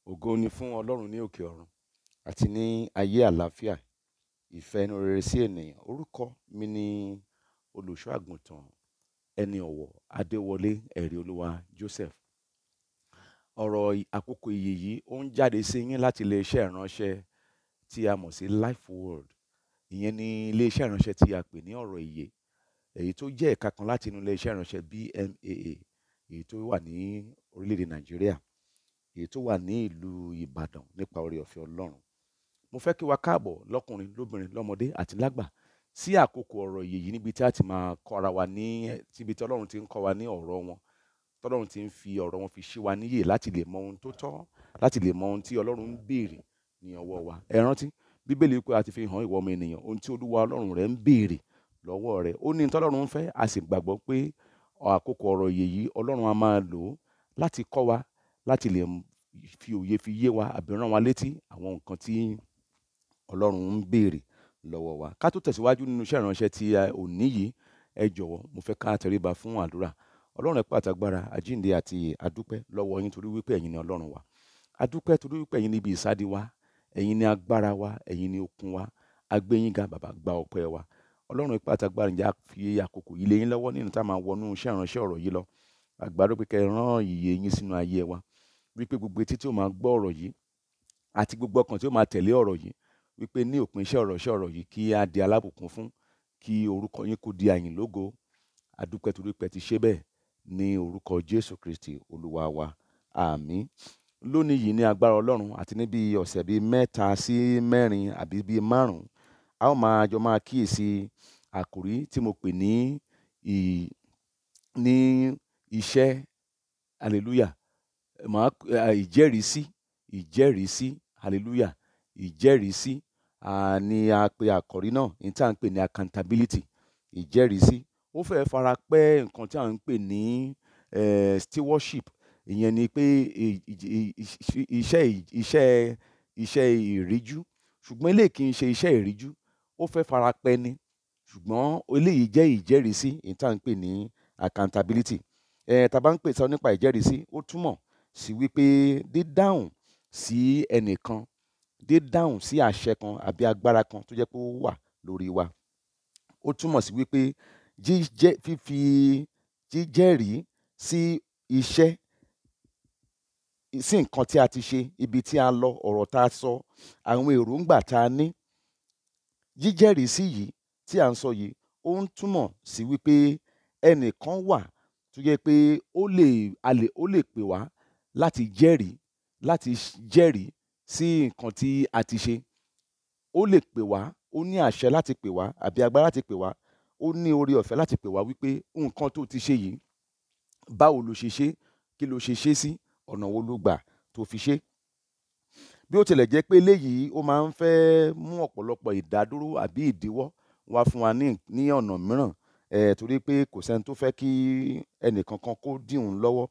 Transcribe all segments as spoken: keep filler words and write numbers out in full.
Ògo ni fún Ọlọ́run ní òkè ọ̀run àti ní ayé àlàáfíà, ìfẹ́ inú rere sí ènìyàn. Orúkọ mi ni olùṣọ́ àgùntàn ẹni ọ̀wọ̀ Adéwọlé ẹ̀rí olúwa Joseph. Ọ̀rọ̀ àkókò ìyè yìí ó ń jáde sí yín láti iléeṣẹ́ ìránṣẹ́ tí a mọ̀ sí Life World. Ìyẹn ni iléeṣẹ́ ìránṣẹ́ tí a pè ní ọ̀rọ̀ ìyè, èyí tó jẹ́ ẹ̀ka kan láti inú iléeṣẹ́ ìránṣẹ́ B M A A, èyí tó wà ní orílẹ̀-èdè Nàìjíríà, èyí tó wà ní ìlú Ìbàdàn nípa oore ọ̀fẹ́ Ọlọ́run. Mo fẹ́ kí wa káàbọ̀ lọ́kùnrin, lóbìnrin, lọ́mọdé àti lágbà sí àkókò ọ̀rọ̀ ìyè yìí, níbi tí a ti máa kọ́ ara wa ní tíbi tí Ọlọ́run ti ń kọ́ wa ní ọ̀rọ̀ wọn, tọ́lọ́run ti ń fi ọ̀rọ̀ wọn fi ṣí wa níyè láti lè mọ ohun tó tọ́, láti lè mọ ohun tí Ọlọ́run ń béèrè ní ọwọ́ wa. Ẹ rántí Bíbélì pé a ti fi hàn ìwọ ọmọ ènìyàn ohun tí Olúwa Ọlọ́run rẹ ń béèrè lọ́wọ́ rẹ. Ó ní ohun tí Ọlọ́run ń fẹ́, a sì gbàgbọ́ pé àkókò ọ̀rọ̀ ìyè yìí Ọlọ́run á máa lò ó láti kọ́ wa, láti lè fi òye fi yé wa àbí rán wa létí àwọn nǹkan tí Ọlọ́run ń béèrè lọ́wọ́ wa. Ká tó tẹ̀síwájú nínú iṣẹ́ ìránṣẹ́ tí òní yìí, ẹ jọ̀wọ́ mo fẹ́ ká tẹríba fún àdúrà. Ọlọ́run ẹ̀pẹ́ àtàgbára, àjíǹde àti àdúpẹ́ lọ́wọ́ yín torí wípé ẹ̀yin ni Ọlọ́run wa. Àdúpẹ́ torí wípé ẹ̀yin ni ibi ìsádi wa, ẹ̀yin ni agbára wa, ẹ̀yin ni okun wa. A gbé yín ga bàbá, gba ọpẹ́ wa. Ọlọ́run ẹ̀pẹ́ àtàgbára, ǹjẹ́ a fi àkókò yìí lé yín lọ́wọ́ nínú tá a máa wọnú iṣẹ́ ìránṣẹ́ ọ̀rọ̀ yìí lọ. Àgbàdo pé kẹ́ rán ìyè yín sínú ayé wa, wípé gbogbo etí tí ó máa gbọ́ ọ̀rọ̀ yìí àti gbogbo ọkàn tí ó máa tẹ̀lé ọ̀rọ̀ yìí, wípé ní òpin iṣẹ́ ọ̀rọ̀ iṣẹ́ ọ̀rọ̀ yìí kí á di alábùkún fún, kí orúkọ yín kó di àyìn lógo. Àdúpẹ́ torí pé ẹ ti ṣe bẹ́ẹ̀ ní orúkọ Jésù Kristi Olúwa wa. Àmín. Lónìí yìí ní agbára Ọlọ́run àti níbi ọ̀sẹ̀ bíi mẹ́ta sí mẹ́rin àbí bíi márùn-ún, a ó máa jọ máa kíyèsí àkòrí tí mo pè ní ní iṣẹ́, hallelujah, màá ìjẹ́rìísí, ìjẹ́rìísí, hallelujah, ìjẹ́rìísí ni a pè àkòrí náà, ní tí à ń pè ní accountability, ìjẹ́rìísí. Ó fẹ́ fara pẹ́ nǹkan tí à ń pè ní stewardship. Ìyẹn ni pé iṣẹ́ iṣẹ́ iṣẹ́ ìríjú, ṣùgbọ́n eléyìí kì í ṣe iṣẹ́ ìríjú, ó fẹ́ fara pẹ́ ni, ṣùgbọ́n eléyìí jẹ́ ìjẹ́rìísí, ní tí à ń pè ní accountability. Tá a bá ń pè sọ nípa ìjẹ́rìísí, ó túmọ̀ sí wípé dídáhùn sí ẹnìkan, dídáhùn sí àṣẹ kan àbí agbára kan tó jẹ́ pé ó wà lórí wa. Ó túmọ̀ sí wípé jíjẹ́ fífi jíjẹ́rìí sí iṣẹ́, sí nǹkan tí a ti ṣe, ibi tí a lọ, ọ̀rọ̀ tá a sọ, àwọn èròǹgbà tá a ní. Jíjẹ́rìí sí yìí tí à ń sọ yìí, ó ń túmọ̀ sí wípé ẹnìkan wà tó jẹ́ pé ó lè a lè ó lè pè wá láti jẹ́rìí, láti jẹ́rìí sí nǹkan tí a ti ṣe. Ó lè pè wá, ó ní àṣẹ láti pè wá àbí agbára láti pè wá, ó ní oore ọ̀fẹ́ láti pè wá wípé nǹkan tó ti ṣe yìí, báwo lo ṣe ṣe, kí lo ṣe ṣe sí, ọ̀nà wo lo gbà tó fi ṣe. Bí ó tilẹ̀ jẹ́ pé eléyìí ó máa ń fẹ́ mú ọ̀pọ̀lọpọ̀ ìdádúró àbí ìdíwọ́ wá fún wa ní ní ọ̀nà mìíràn, torí pé kò sẹ́ni tó fẹ́ kí ẹnì kankan kó dì òun lọ́wọ́.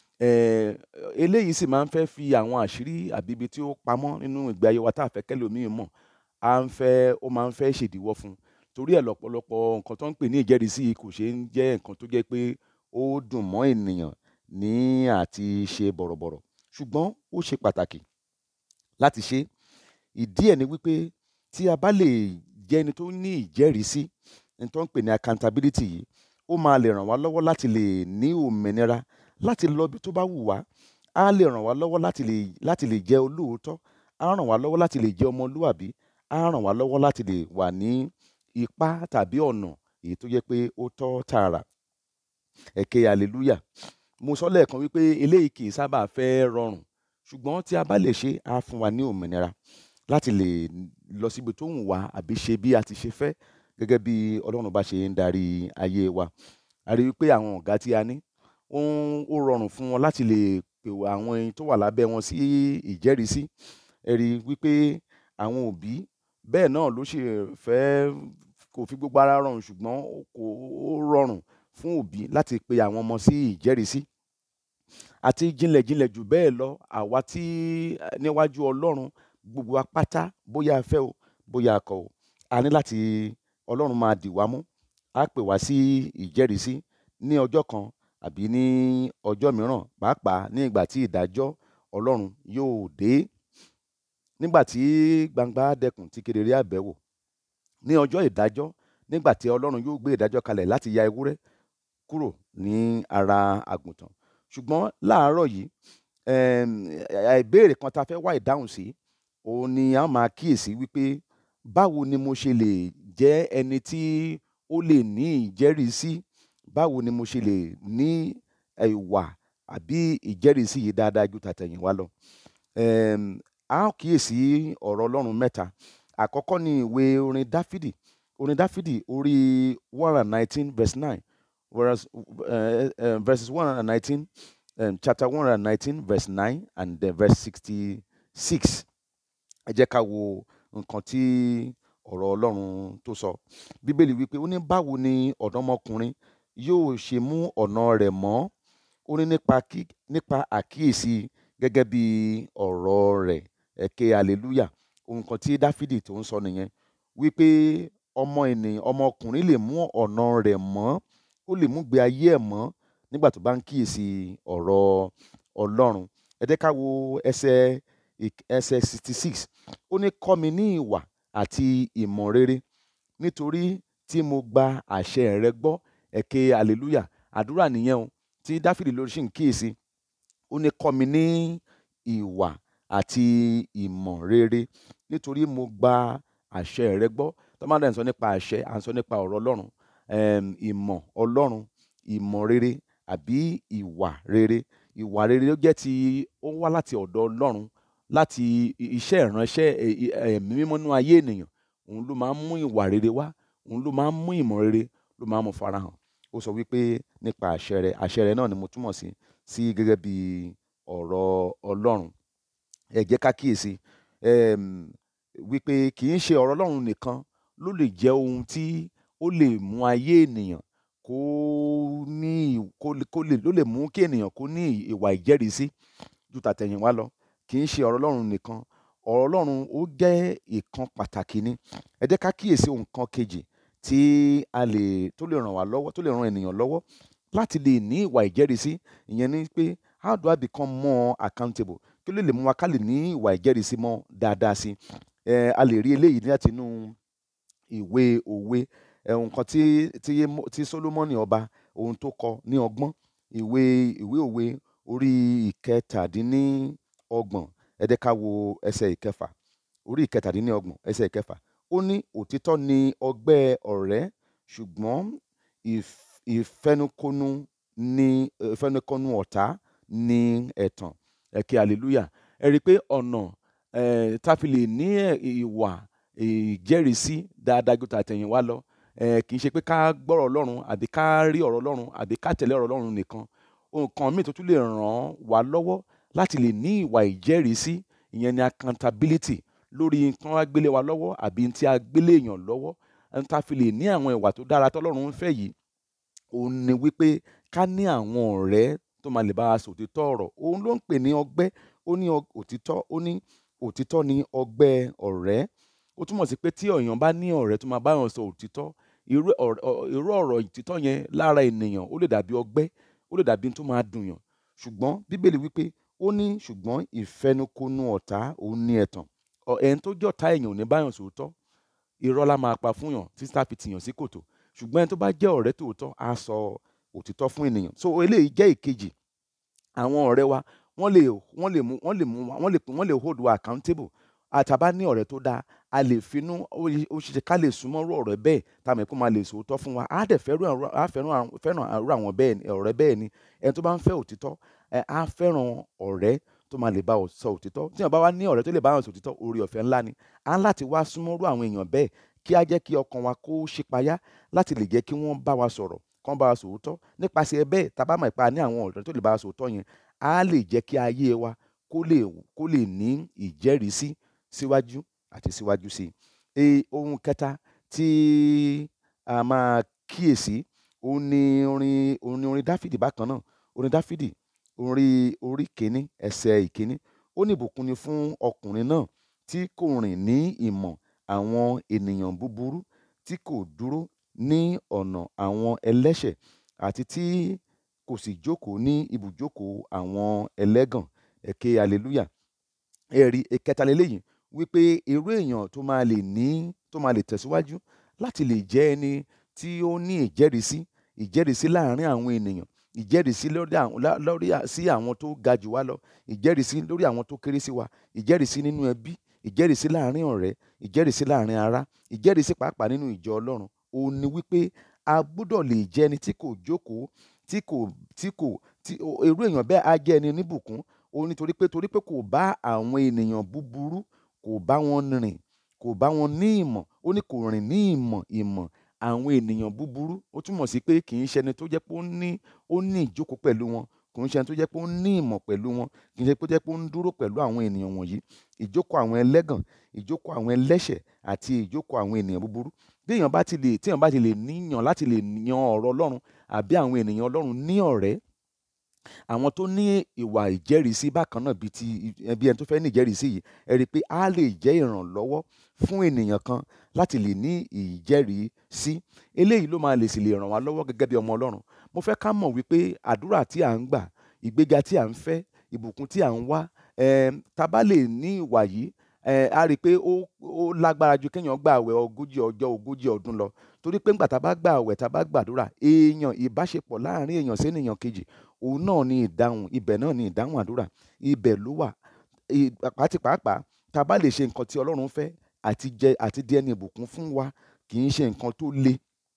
Eléyìí sì máa ń fẹ́ fi àwọn àṣírí àbí ibi tí ó pamọ́ nínú ìgbé ayé wa tá a fẹ́ kẹ́lòmíì mọ̀, à ń fẹ́ ó máa ń fẹ́ ṣèdíwọ́ fún un. Torí ẹ̀ lọ́pọ̀lọpọ̀ nǹkan tó ń pè ní ìjẹ́rìísí kò ṣe ń jẹ́ nǹkan tó jẹ́ pé ó dùn mọ́ ènìyàn ní àti ṣe bọ̀rọ̀bọ̀rọ̀, ṣùgbọ́n ó ṣe pàtàkì láti ṣe. Ìdí ẹ̀ ni wípé tí a bá lè jẹ́ ẹni tó ní ìjẹ́rìísí, ní tó ń pè ní accountability yìí, ó máa lè ràn wá lọ́wọ́ láti lè ní òmìnira láti lọ ibi tó bá wù wá. Á lè ràn wá lọ́wọ́ láti lè láti lè jẹ́ olóòótọ́, á ràn wá lọ́wọ́ láti lè jẹ́ ọmọlúwàbí, á ràn wá lọ́wọ́ láti lè wà ní ipá tàbí ọ̀nà èyí tó jẹ́ pé ó tọ́ tààrà. Ẹ ké hallelujah. Mo sọ lẹ́ẹ̀kan wípé eléyìí kì í sábà fẹ́ rọrùn, ṣùgbọ́n tí a bá lè ṣe, á fún wa ní òmìnira láti lè lọ síbi tó wù wá àbí ṣe bí a ti ṣe fẹ́, gẹ́gẹ́ bí Ọlọ́run bá ṣe ń darí ayé wa. A rí wípé àwọn ọ̀gá tí a ní, ó rọrùn fún wọn láti lè pè àwọn ẹni tó wà lábẹ́ wọn sí ìjẹ́rìísí. Ẹ rí wípé àwọn òbí bẹ́ẹ̀ náà ló ṣe fẹ́, kò fi gbogbo ara rọrùn, ṣùgbọ́n kò rọrùn fún òbí láti pe àwọn ọmọ sí ìjẹ́rìísí. Àti jinlẹ̀ jinlẹ̀ jù bẹ́ẹ̀ lọ, àwa tí níwájú Ọlọ́run gbogbo wa pátá, bóyá a fẹ́ o, bóyá a kọ̀ o, a ní láti Ọlọ́run máa dì wá mú. Á pè wá sí ìjẹ́rìísí ní ọjọ́ kan àbí ní ọjọ́ mìíràn, pàápàá ní ìgbà tí ìdájọ́ Ọlọ́run yóò dé. Nígbà tí gbangba dẹkùn tí kedere á bẹ̀ wò, ní ọjọ́ ìdájọ́, nígbà tí Ọlọ́run yóò gbé ìdájọ́ kalẹ̀ láti ya ewúrẹ́ kúrò ní ara àgùntàn. Ṣùgbọ́n láàárọ̀ yìí, um ìbéèrè kan tá a fẹ́ wá ìdáhùn sí, òun ni a máa kíyèsí wípé báwo ni mo ṣe lè jẹ́ ẹni tí ó lè ní ìjẹ́rìísí? Báwo ni mo ṣe lè ní ìwà àbí ìjẹ́rìísí yìí dáadáa ju tàtẹ̀yìnwá lọ? Um a ó kíyèsí ọ̀rọ̀ Ọlọ́run mẹ́ta. Àkọ́kọ́ ni ìwé orin Dáfídì, orin Dáfídì orí one hundred nineteen verse nine, whereas uh, uh, verses one hundred nineteen, um, chapter one hundred nineteen verse nine and then verse sixty-six. Ẹ jẹ́ ká wo nǹkan tí ọ̀rọ̀ Ọlọ́run tó sọ. Bíbélì wípé ó ní báwo ni ọ̀dọ́mọkùnrin yóò ṣe mú ọ̀nà rẹ̀ mọ́? Ó ní nípa kí nípa àkíyèsí gẹ́gẹ́ bí ọ̀rọ̀ rẹ̀. Ẹ ké hallelujah. Ohun kan tí Dáfídì tó ń sọ nìyẹn, wípé ọmọ ènìyàn ọmọkùnrin lè mú ọ̀nà rẹ̀ mọ́, ó lè mú gbé ayé ẹ̀ mọ́ nígbà tó bá ń kíyèsí ọ̀rọ̀ Ọlọ́run. Ẹ jẹ́ ká wo ẹsẹ̀ ẹsẹ̀ sixty-six. Ó ní kọ́ mi ní ìwà àti ìmọ̀ rere, nítorí tí mo gba àṣẹ rẹ gbọ́. Ẹ ké hallelujah. Àdúrà nìyẹn o tí Dáfídì ló ṣì ń kíyèsí. Ó ní kọ́ mi ní ìwà àti ìmọ̀ rere, nítorí mo gba àṣẹ rẹ gbọ́. Tó máa ń sọ nípa àṣẹ, à ń sọ nípa ọ̀rọ̀ Ọlọ́run, um, ìmọ̀ Ọlọ́run, ìmọ̀ rere àbí ìwà rere. Ìwà rere ló jẹ́ tí ó wá láti ọ̀dọ̀ Ọlọ́run, láti iṣẹ́ ìránṣẹ́ ẹ̀mí mímọ́ nínú ayé ènìyàn. Òun ló máa ń mú ìwà rere wá, òun ló máa ń mú ìmọ̀ rere, ló máa ń mú farahàn. Ó sọ wípé nípa àṣẹ rẹ, àṣẹ rẹ náà ni mo túmọ̀ sí sí gẹ́gẹ́ bí ọ̀rọ̀ Ọlọ́run. Ẹ jẹ́ ká kíyèsí um, wípé kì í ṣe ọ̀rọ̀ Ọlọ́run nìkan ló lè jẹ́ ohun tí ó lè mú ayé ènìyàn kó ní kó lè ló lè mú kí ènìyàn kó ní ìwà ìjẹ́rìísí ju tàtẹ̀yìnwá lọ. Kì í ṣe ọ̀rọ̀ Ọlọ́run nìkan. Ọ̀rọ̀ Ọlọ́run ó jẹ́ ìkan pàtàkì ni. Ẹ jẹ́ ká kíyèsí ohun kan kejì tí a lè tó lè ràn wá lọ́wọ́, tó lè ran ènìyàn lọ́wọ́ láti lè ní ìwà ìjẹ́rìísí. Ìyẹn ni pé how do I become more accountable? Kí ló lè mú wa ká lè ní ìwà ìjẹ́rìísí mọ́ dáadáa sí? Eh, a lè rí eléyìí láti inú ìwé òwe, ohun kan tí tí tí Sólómọ́nì ọba ohun tó kọ ní ọgbọ́n. Ìwé ìwé òwe orí ìkẹtàdínníọgbọ̀n. Ẹ jẹ́ ká wo ẹsẹ̀ ìkẹfà. Orí ìkẹtàdínníọgbọ̀n ẹsẹ̀ ìkẹfà. Ó ní òtítọ́ ni ọgbẹ́ ọ̀rẹ́, ṣùgbọ́n ìfẹnukonu ni ìfẹnukonu ọ̀tá ni ẹ̀tàn. Ẹ ké hallelujah. Ẹ rí i pé ọ̀nà eh, tá fi lè ní ìwà ìjẹ́rìísí dáadáa ju tàtẹ̀yìnwá lọ, eh, kì í ṣe pé ká gbọ́rọ̀ Ọlọ́run àbí ká rí ọ̀rọ̀ Ọlọ́run àbí ká tẹ̀lé ọ̀rọ̀ Ọlọ́run nìkan. Ohun kan míì tó tún lè ràn wá lọ́wọ́ láti lè ní ìwà ìjẹ́rìísí, ìyẹn ni accountability lórí nǹkan wá gbélé wa lọ́wọ́ àbí tí a gbélé èèyàn lọ́wọ́. Ẹni tá fi lè ní àwọn ìwà tó dára tí Ọlọ́run ń fẹ́ yìí, òun ni wípé ká ní àwọn ọ̀rẹ́ tó máa lè bá a sọ òtítọ́ ọ̀rọ̀. Òun ló ń pè ní ọgbẹ́. Ó ní òtítọ́, ó ní òtítọ́ ni ọgbẹ́ ọ̀rẹ́. Ó túmọ̀ sí pé tí èèyàn bá ní ọ̀rẹ́ tó máa bá èèyàn sọ òtítọ́, irú ọ̀rọ̀ òtítọ́ yẹn lára ènìyàn ó lè dàbí ọgbẹ́, ó lè dàbí tó máa dùn yàn. Ṣùgbọ́n Bíbélì wípé ó ní ṣùgbọ́n ìfẹnukonu ọ̀tá òun ni ẹ̀tàn. Ẹni tó jẹ́ ọ̀tá èèyàn ò ní bá èèyàn sọ òótọ́. Irọ́ la máa pa fún yàn títí tá fi tìyàn sí kòtò. Ṣùgbọ́n ẹni tó bá jẹ́ ọ̀rẹ́ tòótọ́ á sọ òtítọ́ fún ènìyàn. So eléyìí jẹ́ ìkejì. Àwọn ọ̀rẹ́ wa wọ́n lè wọ́n lè mú wọ́n lè mú wọ́n lè wọ́n lè hold wa accountable. Àtàbá ní ọ̀rẹ́ tó dáa, a lè finú ó ṣe ká lè súnmọ́rú ọ̀rẹ́ bẹ́ẹ̀ tá mọ̀ pé ó máa lè sọ òótọ́ fún wa. Á dẹ̀ fẹ́ràn á fẹ́ràn fẹ́ràn àrú àwọn bẹ́ẹ̀ ọ̀rẹ́ bẹ́ẹ̀ ni. Ẹni tó bá ń fẹ́ òtítọ́, á fẹ́ràn ọ̀rẹ́ tó máa lè bá ọ sọ òtítọ́. Tí èèyàn bá wá ní ọ̀rẹ́ tó lè bá ọ sọ òtítọ́, oore ọ̀fẹ́ ńlá ni. Á láti wá súnmọ́rú àwọn èèyàn bẹ́ẹ̀ kí á jẹ́ kí ọkàn wa kó ṣípayá láti lè jẹ́ kí wọ́n bá wa sọ̀rọ̀, kán bá wa sọ òótọ́. Nípasẹ̀ bẹ́ẹ̀, tá bá mọ̀ pé a ní àwọn ọ̀rẹ́ tó lè bá wa sọ òótọ́ yẹn, á lè jẹ́ kí ayé wa kó lè kó lè ní ìjẹ́rìísí síwájú àti síwájú sí i. Ohun kẹta tí a máa kíyèsí, òun ni orin òun ni orin Dáfídì bákan náà. Orin Dáfídì orí orí kìíní ẹsẹ̀ ìkíní. Ó ní ìbùkún ni fún ọkùnrin náà tí kò rìn ní ìmọ̀ àwọn ènìyàn búburú, tí kò dúró ní ọ̀nà àwọn ẹlẹ́ṣẹ̀, àti tí kò sì jókòó ní ibùjókòó àwọn ẹlẹ́gàn. ẹ ké hallelujah. Ẹ̀rí ìkẹta leléyìí wípé irú èèyàn tó máa lè ní tó máa lè tẹ̀síwájú láti lè jẹ́ ẹni tí ó ní ìjẹ́rìísí ìjẹ́rìísí láàárín àwọn ènìyàn, ìjẹ́rìísí lórí àwọn lá- lórí à- sí àwọn tó ga jù wá lọ, ìjẹ́rìísí lórí àwọn tó kéré sí wa, ìjẹ́rìísí nínú ẹbí, ìjẹ́rìísí láàárín ọ̀rẹ́, ìjẹ́rìísí láàárín ará, ìjẹ́rìísí pàápàá nínú ìjọ Ọlọ́run. Òun ni wípé a gbọ́dọ̀ lè jẹ́ ẹni tí kò jókòó, tí kò tí kò tí o- irú èèyàn bẹ́ẹ̀ á jẹ́ ẹni oníbùkún. Ó nítorí pé torí pé kò bá àwọn ènìyàn búburú, kò bá wọn rìn, kò bá wọn ní ìmọ̀. Ó ní kò rìn ní ìmọ̀ ìmọ̀ àwọn ènìyàn búburú. Ó túmọ̀ sí pé kì í ṣe ẹni tó jẹ́ pé ó ní ó ní ìjókòó pẹ̀lú wọn, kò ń ṣe ẹni tó jẹ́ pé ó ní ìmọ̀ pẹ̀lú wọn, kì í ṣe pé ó jẹ́ pé ó ń dúró pẹ̀lú àwọn ènìyàn wọ̀nyí. Ìjókòó àwọn ẹlẹ́gàn, ìjókòó àwọn ẹlẹ́ṣẹ̀ àti ìjókòó àwọn ènìyàn búburú. Bí èèyàn bá ti lè tí èèyàn bá ti lè níyàn láti lè yan ọ̀rọ̀ Ọlọ́run àbí àwọn ènìyàn Ọlọ́run ní ọ̀rẹ́, àwọn tó ní ìwà ìjẹ́rìísí bákan náà bíi ti bí ẹni tó fẹ́ ní ìjẹ́rìísí yìí, ẹ rí i pé á lè jẹ́ ìrànlọ́wọ́ fún ènìyàn kan láti lè ní ìjẹ́rìísí. Eléyìí ló máa lè sì lè ràn wá lọ́wọ́ gẹ́gẹ́ bí ọmọ Ọlọ́run. Mo fẹ́ ká mọ̀ wípé àdúrà tí à ń gbà, ìgbéga tí à ń fẹ́, ìbùkún tí à ń wá, um tá bá lè ní ìwà yìí, um á rí i pé ó ó lágbára ju kéèyàn gba àwẹ̀ ogójì ọjọ́ ogójì ọdún lọ. Torí pé ńgbà tá bá gba àwẹ̀, tá bá gbàdúrà, èèyàn ìbáṣepọ̀ láàárín èèyàn sí ènìyàn kejì, òun náà ni ìdáhùn, ibẹ̀ náà ni ìdáhùn àdúrà, ibẹ̀ ló wà. Ì- pàápàá pàápàá tá bá lè ṣe nǹkan tí Ọlọ́run fẹ́ àti jẹ àti di ẹni ìbùkún fún wa, kì í ṣe nǹkan tó le.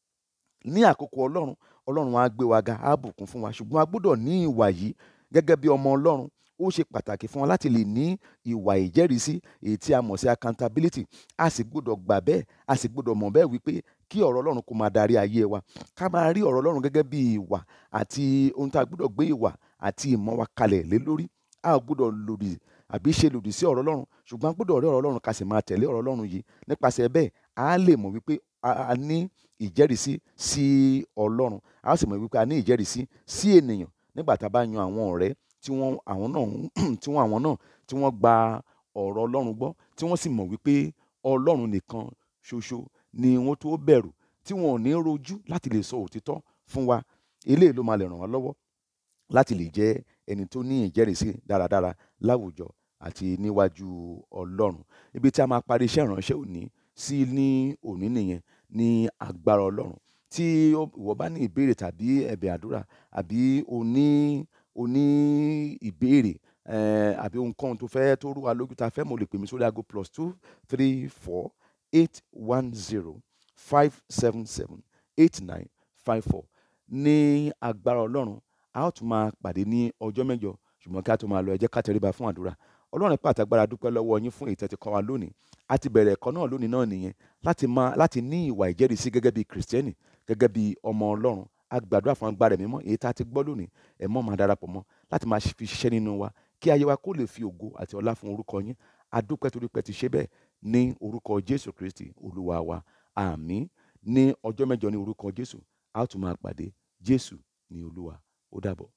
Ní àkókò Ọlọ́run, Ọlọ́run á gbé wa ga, á bùkún fún wa. Ṣùgbọ́n a gbọ́dọ̀ ní ìwà yìí gẹ́gẹ́ bí ọmọ Ọlọ́run. Ó ṣe pàtàkì fún wa láti lè ní ìwà ìjẹ́rìísí èyí tí a mọ̀ sí accountability. A sì gbọ́dọ̀ gbà bẹ́ẹ̀, a sì gbọ́dọ̀ mọ̀ bẹ́ẹ̀ wípé kí ọ̀rọ̀ Ọlọ́run kó máa darí ayé wa. Ká máa rí ọ̀rọ̀ Ọlọ́run gẹ́gẹ́ bí ìwà àti ohun tí a gbọ́dọ̀ gbé ìwà àti ìmọ̀ wa kalẹ̀ lé lórí. A ò gbọ́dọ̀ lòdì àbí ṣe lòdì sí ọ̀rọ̀ Ọlọ́run, ṣùgbọ́n a gbọ́dọ̀ rí ọ̀rọ̀ Ọlọ́run ká sì máa tẹ̀lé ọ̀rọ̀ Ọlọ́run yìí. Nípasẹ̀ bẹ́ẹ̀, a lè mọ̀ wípé a a ní ìjẹ́rìísí sí Ọlọ́run. A ó sì mọ̀ wípé a ní ìjẹ́rìísí sí ènìyàn nígbà tá a bá yan àwọn ọ̀rẹ́ tí wọ́n àwọn náà ń- tí wọ́n àwọn náà tí wọ́n gba ọ̀rọ̀ Ọlọ́run gbọ́, tí wọ́n sì mọ̀ wípé Ọlọ́run nìkan ṣoṣo ni wọ́n tó bẹ̀rù, tí wọn ò ní rojú láti lè sọ òtítọ́ fún wa. Eléyìí ló máa lè ràn wá lọ́wọ́ láti lè jẹ́ ẹni tó ní ìjẹ́rìísí dáradára láwùjọ àti níwájú Ọlọ́run. Ibi tí a máa parí iṣẹ́ ìránṣẹ́ òní sí ní òní nìyẹn, ní agbára Ọlọ́run. Tí ó- ìwọ bá ní ìbéèrè tàbí ẹ̀bẹ̀ àdúrà, àbí o ní o ní ìbéèrè, um àbí ohunkóhun tó fẹ́ tó rú wa lójú tá a fẹ́ mọ̀, o lè pè mí sórí ago plus two three four eight one zero five seven seven eight nine five four. Ní agbára Ọlọ́run, a ó tún máa pàdé ní ọjọ́ mẹ́jọ, ṣùgbọ́n kí a tó máa lọ, ẹ jẹ́ ká tẹríba fún àdúrà. Ọlọ́run ipá àtàgbára, dúpẹ́ lọ́wọ́ yín fún èyí tí ẹ ti kọ́ wa lónìí. A ti bẹ̀rẹ̀ ẹ̀kọ́ náà lónìí náà nìyẹn, láti máa láti ní ìwà ìjẹ́rìísí gẹ́gẹ́ bí Kristẹni, gẹ́gẹ́ bí ọmọ Ọlọ́run. A gbàdúrà fún agbára Ẹ̀mí Mímọ́ èyí tí a ti gbọ́ lónìí, ẹ mọ́ máa darapọ̀ mọ́ láti máa fi ṣiṣẹ́ nínú wa, kí ayé wa kó lè fi ògo àti ọlá fún orúkọ yín. A dúpẹ́ torí pé ẹ ti ṣe bẹ́ẹ̀ ní orúkọ Jésù Kristi Olúwa wa. Àmín. Ní ọjọ́ mẹ́jọ ní orúkọ Jésù, a ó tún máa pàdé. Jésù ni Olúwa. Ó dàbọ̀.